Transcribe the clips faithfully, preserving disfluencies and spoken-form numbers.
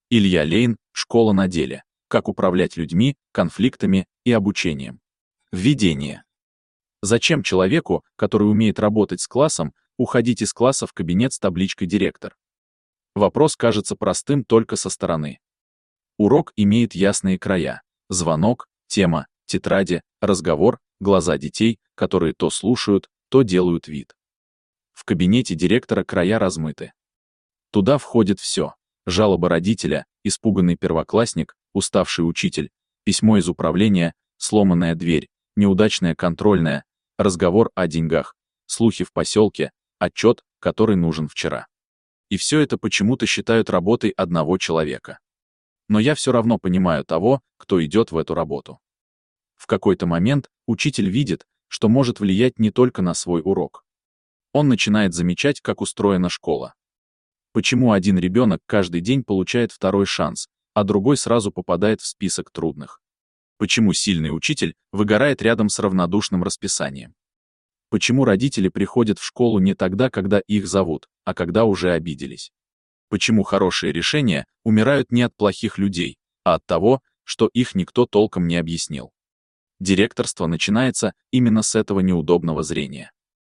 Илья Лейн, «Школа на деле. Как управлять людьми, конфликтами и обучением». Введение. Зачем человеку, который умеет работать с классом, уходить из класса в кабинет с табличкой «Директор»? Вопрос кажется простым только со стороны. Урок имеет ясные края. Звонок, тема, тетради, разговор, глаза детей, которые то слушают, то делают вид. В кабинете директора края размыты. Туда входит все. Жалоба родителя, испуганный первоклассник, уставший учитель, письмо из управления, сломанная дверь, неудачная контрольная, разговор о деньгах, слухи в поселке, отчет, который нужен вчера. И все это почему-то считают работой одного человека. Но я все равно понимаю того, кто идет в эту работу. В какой-то момент учитель видит, что может влиять не только на свой урок. Он начинает замечать, как устроена школа. Почему один ребенок каждый день получает второй шанс, а другой сразу попадает в список трудных? Почему сильный учитель выгорает рядом с равнодушным расписанием? Почему родители приходят в школу не тогда, когда их зовут, а когда уже обиделись? Почему хорошие решения умирают не от плохих людей, а от того, что их никто толком не объяснил? Директорство начинается именно с этого неудобного зрения.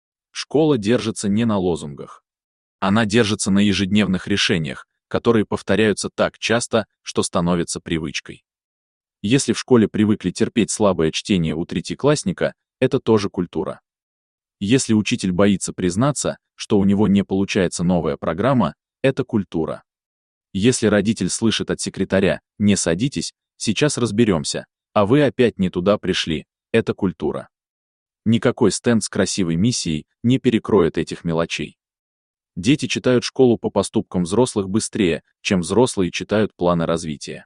Школа держится не на лозунгах. Она держится на ежедневных решениях, которые повторяются так часто, что становятся привычкой. Если в школе привыкли терпеть слабое чтение у третьеклассника, это тоже культура. Если учитель боится признаться, что у него не получается новая программа, это культура. Если родитель слышит от секретаря «не садитесь, сейчас разберемся», а вы опять не туда пришли, это культура. Никакой стенд с красивой миссией не перекроет этих мелочей. Дети читают школу по поступкам взрослых быстрее, чем взрослые читают планы развития.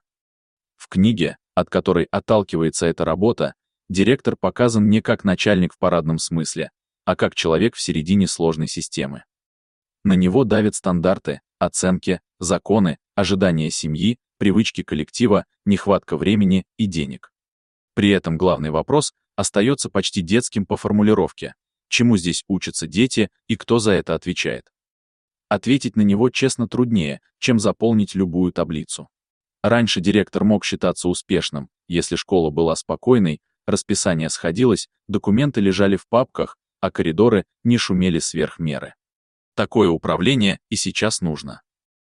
В книге, от которой отталкивается эта работа, директор показан не как начальник в парадном смысле, а как человек в середине сложной системы. На него давят стандарты, оценки, законы, ожидания семьи, привычки коллектива, нехватка времени и денег. При этом главный вопрос остается почти детским по формулировке: чему здесь учатся дети и кто за это отвечает? Ответить на него честно труднее, чем заполнить любую таблицу. Раньше директор мог считаться успешным, если школа была спокойной, расписание сходилось, документы лежали в папках, а коридоры не шумели сверх меры. Такое управление и сейчас нужно.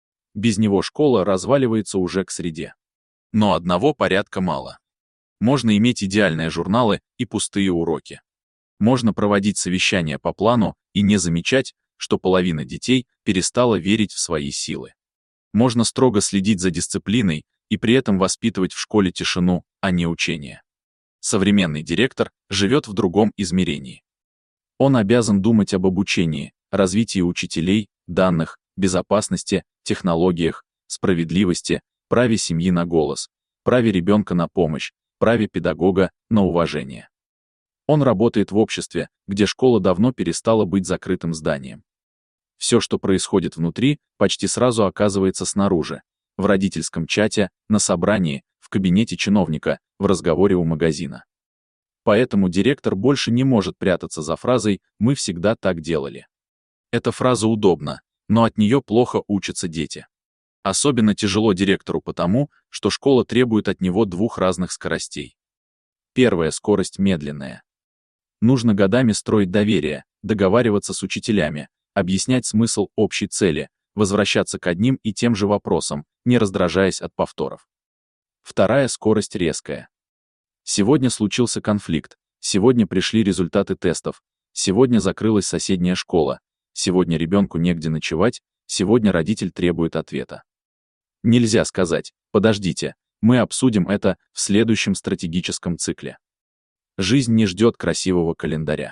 Без него школа разваливается уже к среде. Но одного порядка мало. Можно иметь идеальные журналы и пустые уроки. Можно проводить совещания по плану и не замечать, что половина детей перестала верить в свои силы. Можно строго следить за дисциплиной и при этом воспитывать в школе тишину, а не учение. Современный директор живет в другом измерении. Он обязан думать об обучении, развитии учителей, данных, безопасности, технологиях, справедливости, праве семьи на голос, праве ребенка на помощь, праве педагога на уважение. Он работает в обществе, где школа давно перестала быть закрытым зданием. Все, что происходит внутри, почти сразу оказывается снаружи, в родительском чате, на собрании, в кабинете чиновника, в разговоре у магазина. Поэтому директор больше не может прятаться за фразой «мы всегда так делали». Эта фраза удобна, но от нее плохо учатся дети. Особенно тяжело директору потому, что школа требует от него двух разных скоростей. Первая скорость медленная. Нужно годами строить доверие, договариваться с учителями, объяснять смысл общей цели, возвращаться к одним и тем же вопросам, не раздражаясь от повторов. Вторая скорость резкая. Сегодня случился конфликт, сегодня пришли результаты тестов, сегодня закрылась соседняя школа, сегодня ребенку негде ночевать, сегодня родитель требует ответа. Нельзя сказать: подождите, мы обсудим это в следующем стратегическом цикле. Жизнь не ждет красивого календаря.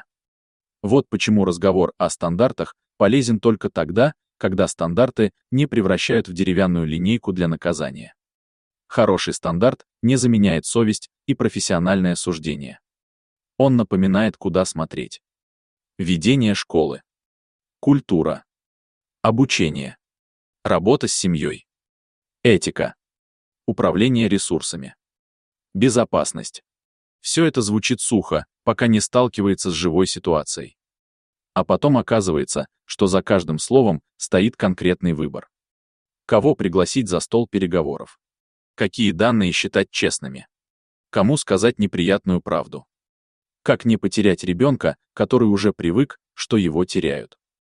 Вот почему разговор о стандартах полезен только тогда, когда стандарты не превращают в деревянную линейку для наказания. Хороший стандарт не заменяет совесть и профессиональное суждение. Он напоминает, куда смотреть. Ведение школы. Культура. Обучение. Работа с семьей. Этика. Управление ресурсами. Безопасность. Все это звучит сухо, пока не сталкивается с живой ситуацией. А потом оказывается, что за каждым словом стоит конкретный выбор. Кого пригласить за стол переговоров? Какие данные считать честными? Кому сказать неприятную правду? Как не потерять ребенка, который уже привык, что его теряют?